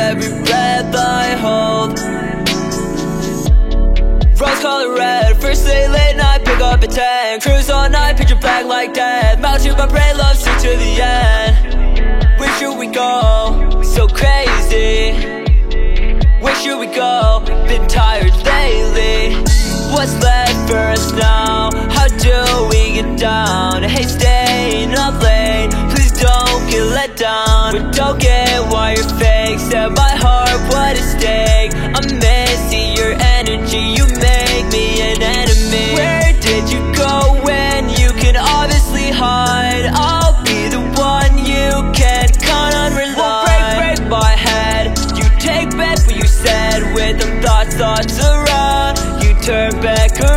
every breath I hold. Rose color red, first day late night, pick up a 10. Cruise all night, picture black like death. Mouth to my brain, love straight to the end. Where should we go? So crazy. Where should we go? Been tired lately. What's left for us now? How do we get down? Hey, staying up late, please don't get let down. But don't get why you're fake, set my heart what at stake. I'm missing your energy, you make me an enemy. Where did you go when you can obviously hide? I'll be the one you can count on, rely. Won't break my head, you take back what you said. With them thoughts around, you turn back around.